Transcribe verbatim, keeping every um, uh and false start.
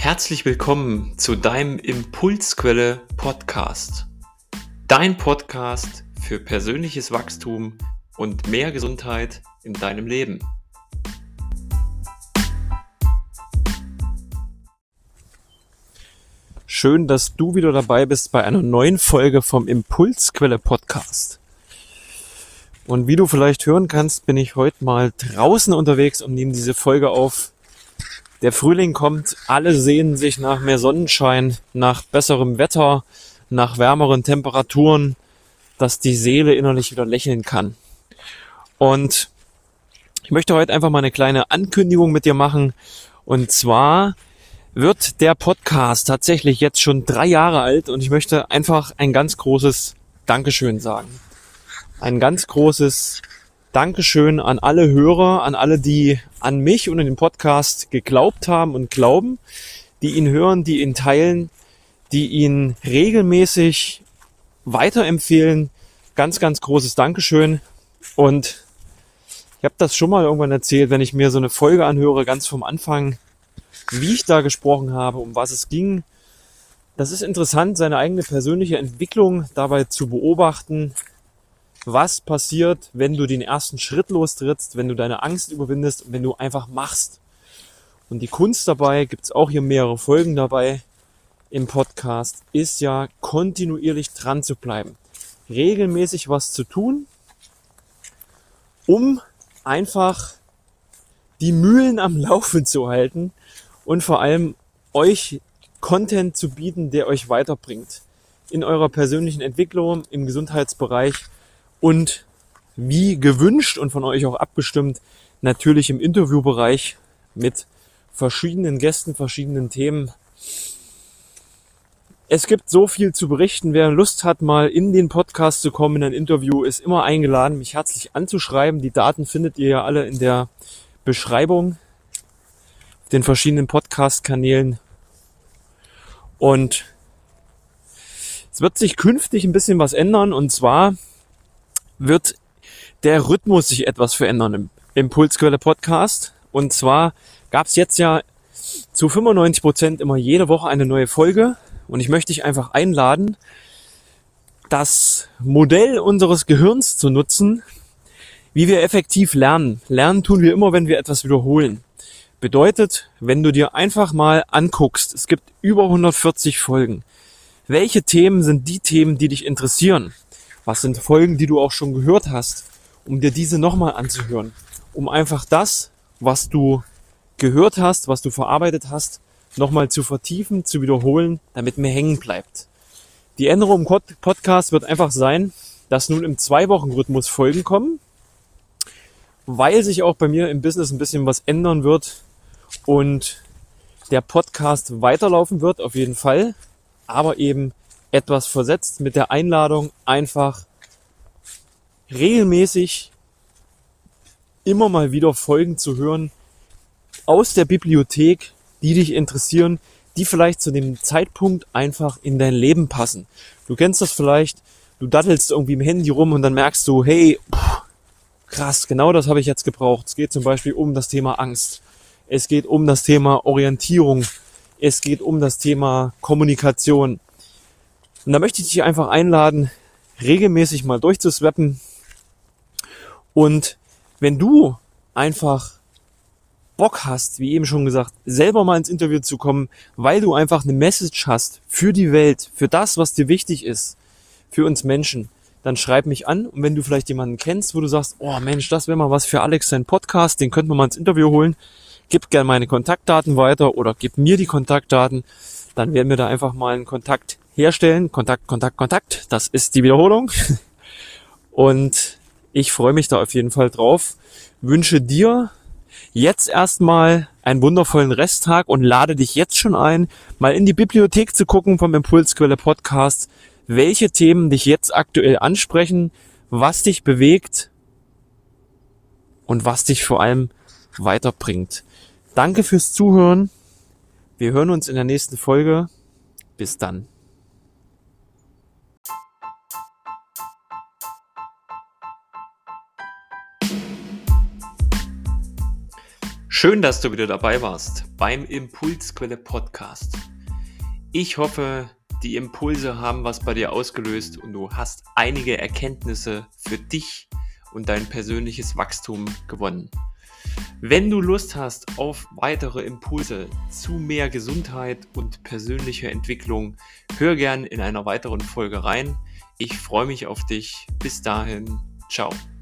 Herzlich willkommen zu deinem Impulsquelle Podcast. Dein Podcast für persönliches Wachstum und mehr Gesundheit in deinem Leben. Schön, dass du wieder dabei bist bei einer neuen Folge vom Impulsquelle Podcast. Und wie du vielleicht hören kannst, bin ich heute mal draußen unterwegs und nehme diese Folge auf. Der Frühling kommt, alle sehnen sich nach mehr Sonnenschein, nach besserem Wetter, nach wärmeren Temperaturen, dass die Seele innerlich wieder lächeln kann. Und ich möchte heute einfach mal eine kleine Ankündigung mit dir machen. Und zwar wird der Podcast tatsächlich jetzt schon drei Jahre alt und ich möchte einfach ein ganz großes Dankeschön sagen. Ein ganz großes Dankeschön an alle Hörer, an alle, die an mich und an den Podcast geglaubt haben und glauben, die ihn hören, die ihn teilen, die ihn regelmäßig weiterempfehlen. Ganz, ganz großes Dankeschön. Und ich habe das schon mal irgendwann erzählt, wenn ich mir so eine Folge anhöre, ganz vom Anfang, wie ich da gesprochen habe, um was es ging. Das ist interessant, seine eigene persönliche Entwicklung dabei zu beobachten. Was passiert, wenn du den ersten Schritt lostrittst, wenn du deine Angst überwindest und wenn du einfach machst. Und die Kunst dabei, gibt's auch hier mehrere Folgen dabei im Podcast, ist ja kontinuierlich dran zu bleiben. Regelmäßig was zu tun, um einfach die Mühlen am Laufen zu halten und vor allem euch Content zu bieten, der euch weiterbringt. In eurer persönlichen Entwicklung, im Gesundheitsbereich. Und wie gewünscht und von euch auch abgestimmt, natürlich im Interviewbereich mit verschiedenen Gästen, verschiedenen Themen. Es gibt so viel zu berichten. Wer Lust hat, mal in den Podcast zu kommen, in ein Interview, ist immer eingeladen, mich herzlich anzuschreiben. Die Daten findet ihr ja alle in der Beschreibung, den verschiedenen Podcast-Kanälen. Und es wird sich künftig ein bisschen was ändern, und zwar wird der Rhythmus sich etwas verändern im Impulsquelle Podcast. Und zwar gab es jetzt ja zu fünfundneunzig Prozent immer jede Woche eine neue Folge. Und ich möchte dich einfach einladen, das Modell unseres Gehirns zu nutzen, wie wir effektiv lernen. Lernen tun wir immer, wenn wir etwas wiederholen. Bedeutet, wenn du dir einfach mal anguckst, es gibt über hundertvierzig Folgen. Welche Themen sind die Themen, die dich interessieren? Was sind Folgen, die du auch schon gehört hast, um dir diese nochmal anzuhören? Um einfach das, was du gehört hast, was du verarbeitet hast, nochmal zu vertiefen, zu wiederholen, damit mehr hängen bleibt. Die Änderung im Podcast wird einfach sein, dass nun im Zwei-Wochen-Rhythmus Folgen kommen, weil sich auch bei mir im Business ein bisschen was ändern wird und der Podcast weiterlaufen wird, auf jeden Fall, aber eben etwas versetzt mit der Einladung, einfach regelmäßig immer mal wieder Folgen zu hören aus der Bibliothek, die dich interessieren, die vielleicht zu dem Zeitpunkt einfach in dein Leben passen. Du kennst das vielleicht, du dattelst irgendwie im Handy rum und dann merkst du, hey, pff, krass, genau das habe ich jetzt gebraucht. Es geht zum Beispiel um das Thema Angst. Es geht um das Thema Orientierung. Es geht um das Thema Kommunikation. Und da möchte ich dich einfach einladen, regelmäßig mal durchzuswappen. Und wenn du einfach Bock hast, wie eben schon gesagt, selber mal ins Interview zu kommen, weil du einfach eine Message hast für die Welt, für das, was dir wichtig ist, für uns Menschen, dann schreib mich an. Und wenn du vielleicht jemanden kennst, wo du sagst, oh Mensch, das wäre mal was für Alex, sein Podcast, den könnten wir mal ins Interview holen, gib gerne meine Kontaktdaten weiter oder gib mir die Kontaktdaten, dann werden wir da einfach mal einen Kontakt herstellen. Kontakt, Kontakt, Kontakt. Das ist die Wiederholung. Und ich freue mich da auf jeden Fall drauf. Wünsche dir jetzt erstmal einen wundervollen Resttag und lade dich jetzt schon ein, mal in die Bibliothek zu gucken vom Impulsquelle Podcast, welche Themen dich jetzt aktuell ansprechen, was dich bewegt und was dich vor allem weiterbringt. Danke fürs Zuhören. Wir hören uns in der nächsten Folge. Bis dann. Schön, dass du wieder dabei warst beim Impulsquelle Podcast. Ich hoffe, die Impulse haben was bei dir ausgelöst und du hast einige Erkenntnisse für dich und dein persönliches Wachstum gewonnen. Wenn du Lust hast auf weitere Impulse zu mehr Gesundheit und persönlicher Entwicklung, hör gern in einer weiteren Folge rein. Ich freue mich auf dich. Bis dahin, ciao.